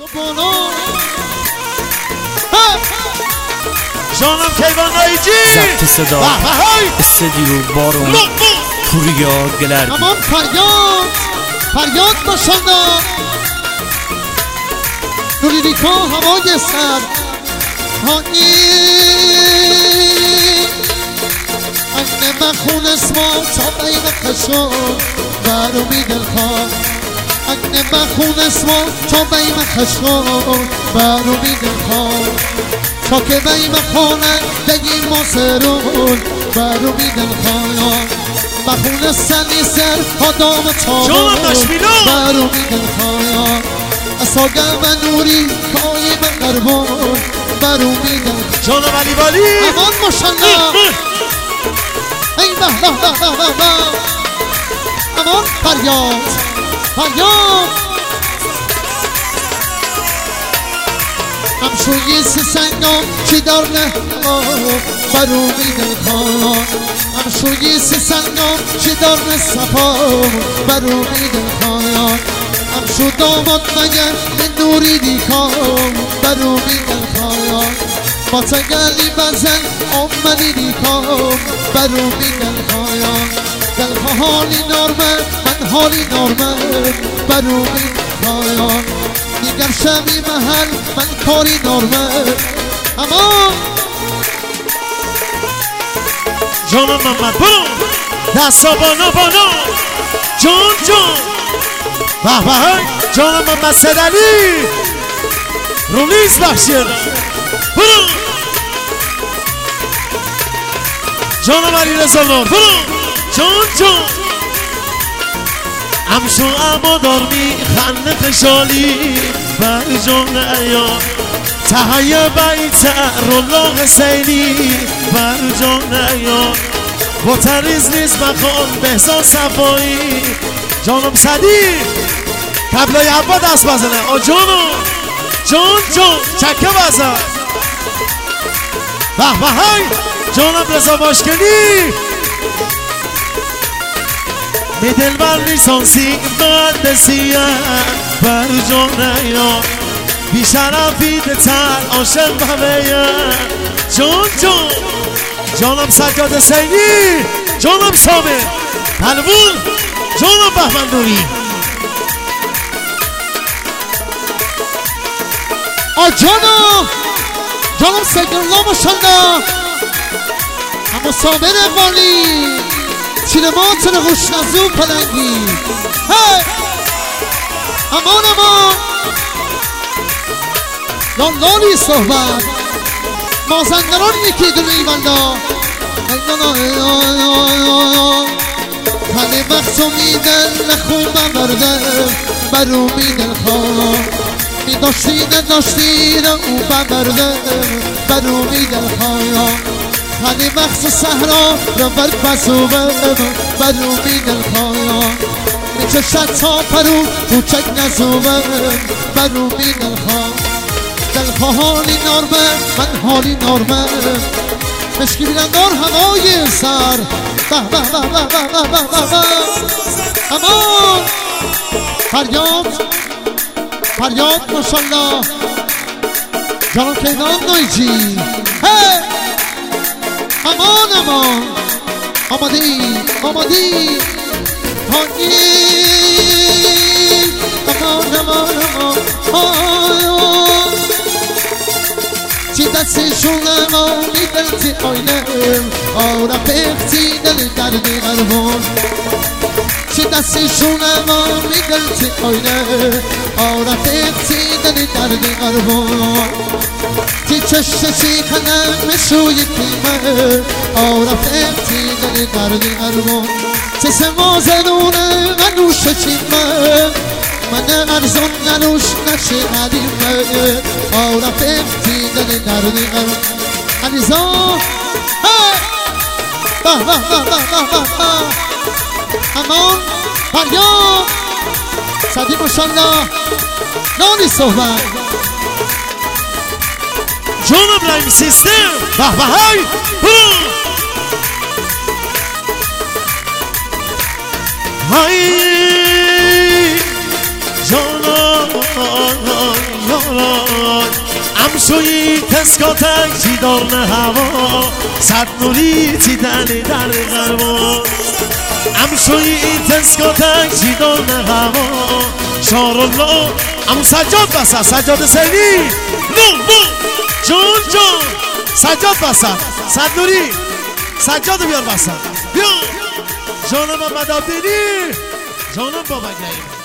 جانم کیوان نایجی ضبط صدا استدیو بارون پوریا گلردی. امان فریاد باشنده دوریریکا هوای سر هایی انه بخون اسما تا بین خشون برو میدل خواه انه بخون اسما تا بین خشون برو میدل خواه تا که بین خونه دگی ما سرون برو میدل خواه بخون سنی سر آدام تامون برو میدل خواه اساگر و نوری کایی به قربان برو میدن جانم علی والی امان ماشالله ای به امان فریاد همشوی سنگام چی دار نه برو میدن خواهد همشوی سنگام چی دار نه صفا برو میدن خواهد همشو داماد مگر به نوری دیکام برو میدن خواهد با تگلی بزن آمدی دیکام برو میدن خواهد دل حالی نارمه من حالی نارمه برو میدن خواهد دیگر شبی محل من کاری نارمه اما جانم محمد برو دستا بانا جان به جانم محمد سدلی رولیز بخشید برو جانم علی رضا نور برو جان همشو اما دارمی خنده خشالی بر جان ایان تهیه بیت رولا حسینی بر جان ایان با تریز نیز بخوان بهزاد صفایی جانم صدی قبلای حبا دست بزنه آ جان چکه بزن به های جانم رضا باشکنی می دل بر لیسانسی مهندسیه بر جان ایان بی شرفی دتر عاشق بهویه جان جانم سجاد حسینی جانم شامل پلوون جانم بهمن نوری جانم سید الله ماشالله اما سامر اقبالی چیلمات نقوش نزو پلنگی امان لالی صحبت مازندران یکی دونه ایوالدا خلی وقتو میدن نخون بمرده برو میدن خواه داشتین او بمرده برو میدن خواه خلی وقت صحرا رو بر پسوبه برو میدن خواه میچشد تا پرو کوچک نزوبه برو میدن خواه دل حالی نارمه من حالی نارمه مشکی بیلندار هوای سر به امان فریاد ماشالله جانم کیوان نایجی امان آمادی هانی امان چی دستشونه ما میدلتی آینه آره پختی دل دردی قربان چی دستشونه ما میدلتی آینه آره پختی دل دردی قربان چی چششی کنم مسوی کیمه آره پختی دل دردی قربان چه سمازدونه منوش چیمه من ارزان نروش نشه قدیمه آره پختی دل دردی قربان علیزا امان فریاد صدی ماشالله نانی صحبت جانم لایم سیستم به های های جانم امشوی تسکاتک چیدار نه هوا صد نوری چیدن در غربا امشوی تسکاتک چیدار نه هوا شارالله امو سجاد بسر سجاد سیدی نو جون سجاد بسر صد نوری سجاد بیار بسر بیا جانم محمد عبدینی جانم بابا گیم